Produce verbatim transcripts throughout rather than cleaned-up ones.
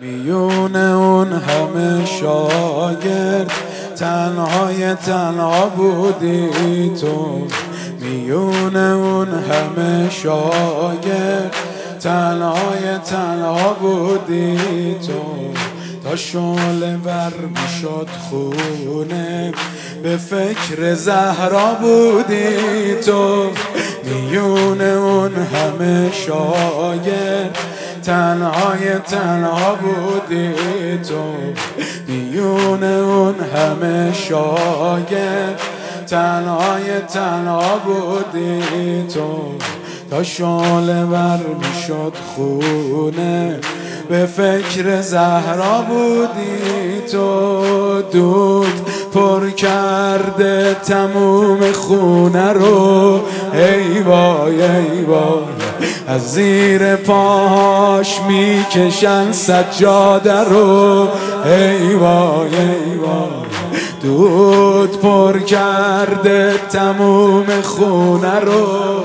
میونه اون همه شاگرد تنهای تنها بودی تو. میونه اون همه شاگرد تنهای تنها بودی تو. تا شعله ور میشد خونه به فکر زهرا بودی تو. میونه اون همه شاگرد تنهای تنها بودی تو. میونه اون همه شاگرد تنهای تنها بودی تو. تا شعله ور میشد خونه به فکر زهرا بودی تو. دود پر کرده تموم خونه رو، ای وای ای وای، از زیر پاهاش میکشن سجاده رو، ای وای ای وای. دود پر کرده تموم خونه رو،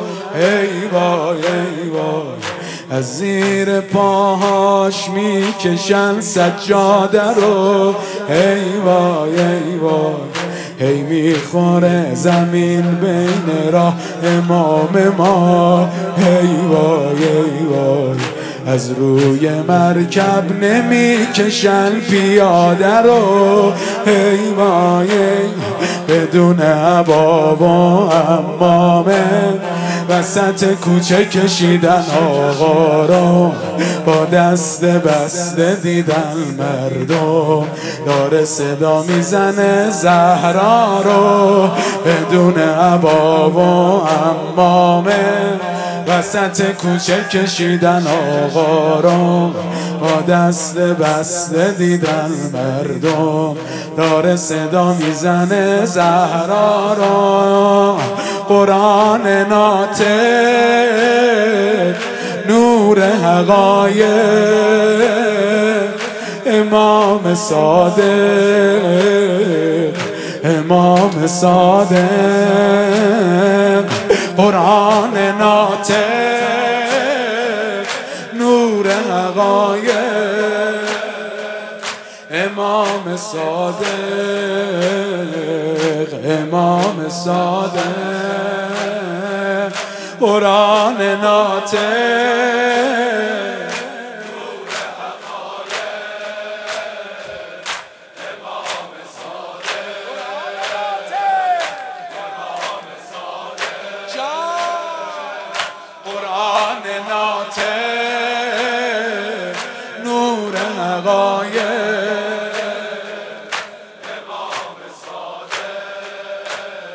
ای وای ای وای، از زیر پاهاش میکشن سجاده رو، ای وای ای وای. هی میخوره زمین بین راه امام ما، ای وای ای وای، از روی مرکب نمیکشن پیاده رو، ای وای ای. بدون عبا و عمامه وسط کوچه کشیدن آقا رو، با دست بسته دیدن مردم داره صدا میزنه زهرا رو. بدون عبا و عمامه وسط کوچه کشیدن آقا رو، با دست بسته دیدن مردم داره صدا میزنه زهرا رو. قرآن ناطق نور حقایق، امام صادق امام صادق. قرآن ناطق نور حقایق، امام صادق امام صادق. قرآن ناطق قرآن ناطق نور حقایق، امام صادق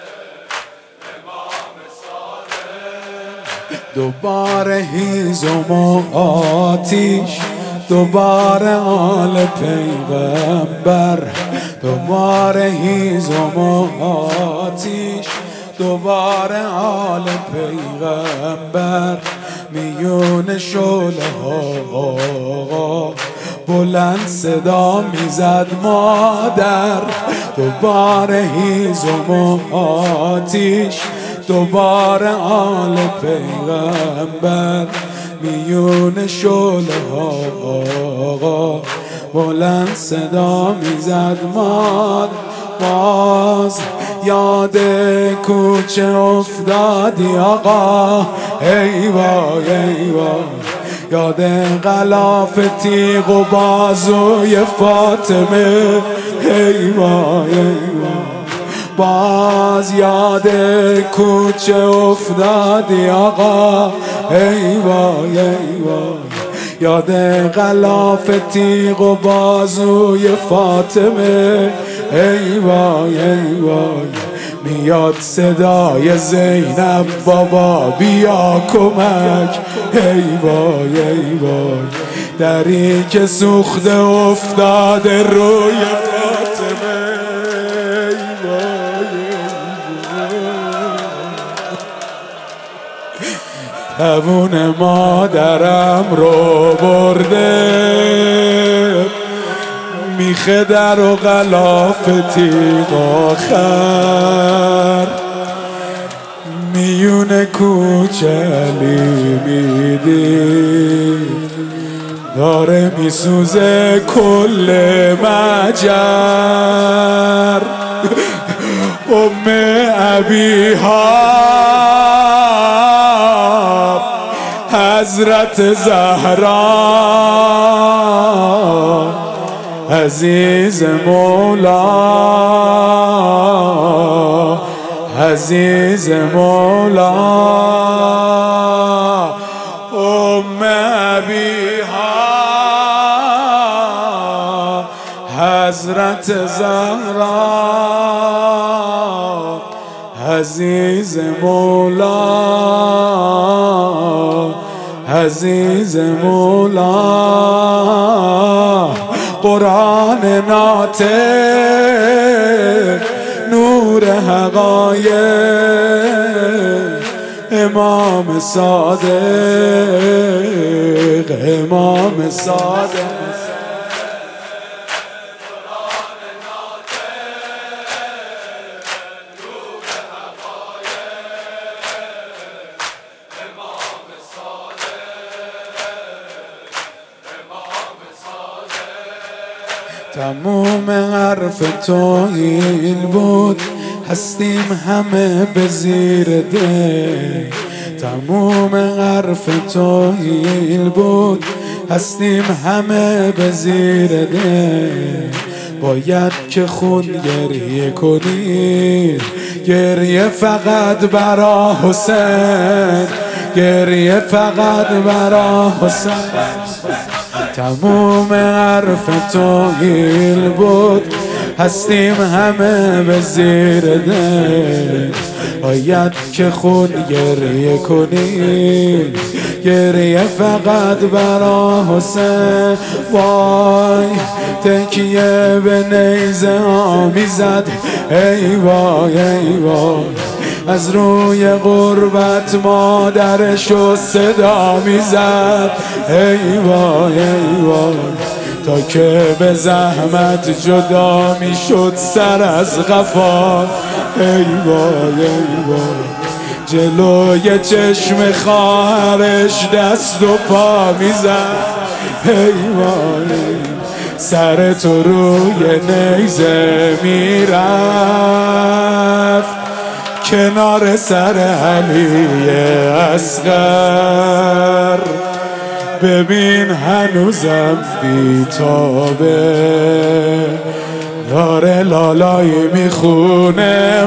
امام صادق. دوباره هیزم و آتیش، دوباره آل پیغمبر، دوباره هیزم و آتیش، دوباره آل پیغمبر. میون شعله ها بلند صدا میزد مادر، دوباره هیزم و آتیش، دوباره آل پیغمبر. میون شعله ها بلند صدا میزد مادر. باز یاد کوچه افتادی آقا، ای وای ای وای، یاد غلاف تیغ و بازوی فاطمه، ای وای ای وای. باز یاد کوچه افتادی آقا، ای وای ای وای، یاد غلاف تیغ و بازوی فاطمه، ای وای ای وای. میاد صدای زینب بابا بیا کمک، ای وای ای وای. دری که سوخته افتاده روی فاطمه، ای وای ای وای. توون مادرم رو برده میخه در و غلاف تیغ آخر، میون کوچه علی میدید داره میسوزه کل مجر. ام ابیها حضرت زهرا عزیز مولا، عزیز مولا. ام ابیها حضرت زهرا عزیز مولا، عزیز مولا. قرآن ناطق نور حقایق، امام صادق، امام صادق. تموم حرف تو این بود، هستیم همه به زیر ده. تموم حرف تو این بود، هستیم همه به زیر ده. باید که خون گریه کنی، گریه فقط برا حسین، گریه فقط برا حسین. تموم حرف تو گیل بود، هستیم همه به زیر ده. باید که خود گریه کنی، گریه فقط برا حسین. وای تکیه به نیزه ها میزد، ای وای ای وای. از روی غربت مادرشو صدا میزد، ای وای ای وای. تا که به زحمت جدا میشد سر از قفا، ای وای ای وای. جلوی چشم خواهرش دست و پا میزد، ای وای. سر تو روی نیزه میرفت کنار سر علی اصغر. ببین هنوزم بیتابه، داره لالایی میخونه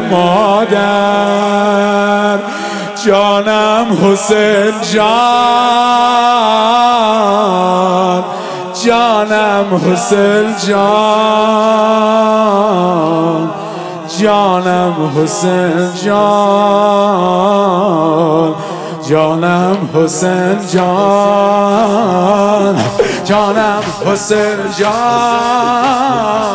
مادر. جانم حسین جان، جانم حسین جان، جانم حسین جان، جانم حسین جان، جانم حسین جان.